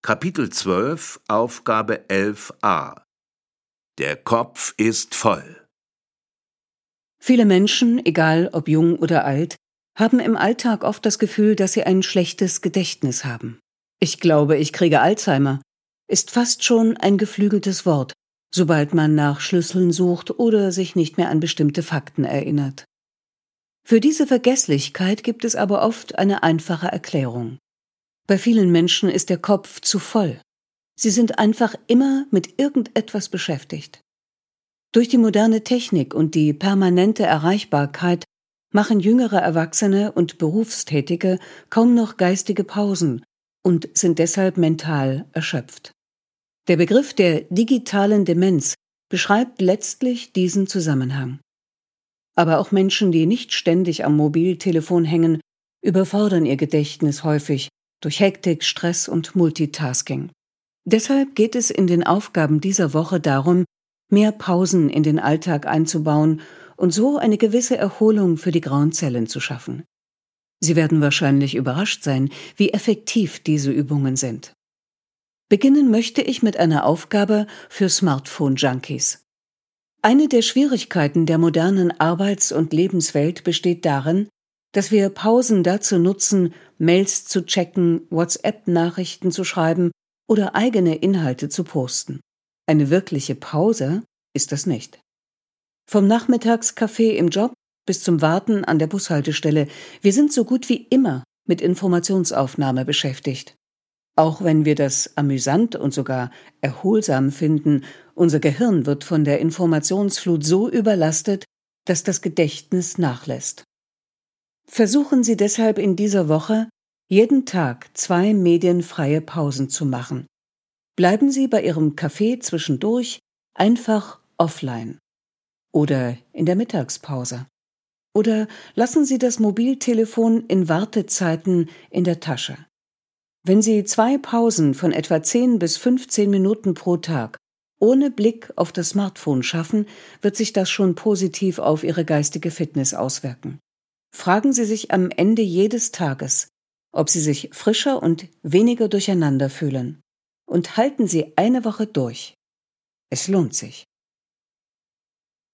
Kapitel 12, Aufgabe 11a. Der Kopf ist voll. Viele Menschen, egal ob jung oder alt, haben im Alltag oft das Gefühl, dass sie ein schlechtes Gedächtnis haben. Ich glaube, ich kriege Alzheimer ist fast schon ein geflügeltes Wort, sobald man nach Schlüsseln sucht oder sich nicht mehr an bestimmte Fakten erinnert. Für diese Vergesslichkeit gibt es aber oft eine einfache Erklärung. Bei vielen Menschen ist der Kopf zu voll. Sie sind einfach immer mit irgendetwas beschäftigt. Durch die moderne Technik und die permanente Erreichbarkeit machen jüngere Erwachsene und Berufstätige kaum noch geistige Pausen und sind deshalb mental erschöpft. Der Begriff der digitalen Demenz beschreibt letztlich diesen Zusammenhang. Aber auch Menschen, die nicht ständig am Mobiltelefon hängen, überfordern ihr Gedächtnis häufig durch Hektik, Stress und Multitasking. Deshalb geht es in den Aufgaben dieser Woche darum, mehr Pausen in den Alltag einzubauen und so eine gewisse Erholung für die grauen Zellen zu schaffen. Sie werden wahrscheinlich überrascht sein, wie effektiv diese Übungen sind. Beginnen möchte ich mit einer Aufgabe für Smartphone-Junkies. Eine der Schwierigkeiten der modernen Arbeits- und Lebenswelt besteht darin, dass wir Pausen dazu nutzen, Mails zu checken, WhatsApp-Nachrichten zu schreiben oder eigene Inhalte zu posten. Eine wirkliche Pause ist das nicht. Vom Nachmittagskaffee im Job bis zum Warten an der Bushaltestelle, wir sind so gut wie immer mit Informationsaufnahme beschäftigt. Auch wenn wir das amüsant und sogar erholsam finden, unser Gehirn wird von der Informationsflut so überlastet, dass das Gedächtnis nachlässt. Versuchen Sie deshalb in dieser Woche, jeden Tag 2 medienfreie Pausen zu machen. Bleiben Sie bei Ihrem Kaffee zwischendurch einfach offline. Oder in der Mittagspause. Oder lassen Sie das Mobiltelefon in Wartezeiten in der Tasche. Wenn Sie 2 Pausen von etwa 10 bis 15 Minuten pro Tag ohne Blick auf das Smartphone schaffen, wird sich das schon positiv auf Ihre geistige Fitness auswirken. Fragen Sie sich am Ende jedes Tages, ob Sie sich frischer und weniger durcheinander fühlen. Und halten Sie eine Woche durch. Es lohnt sich.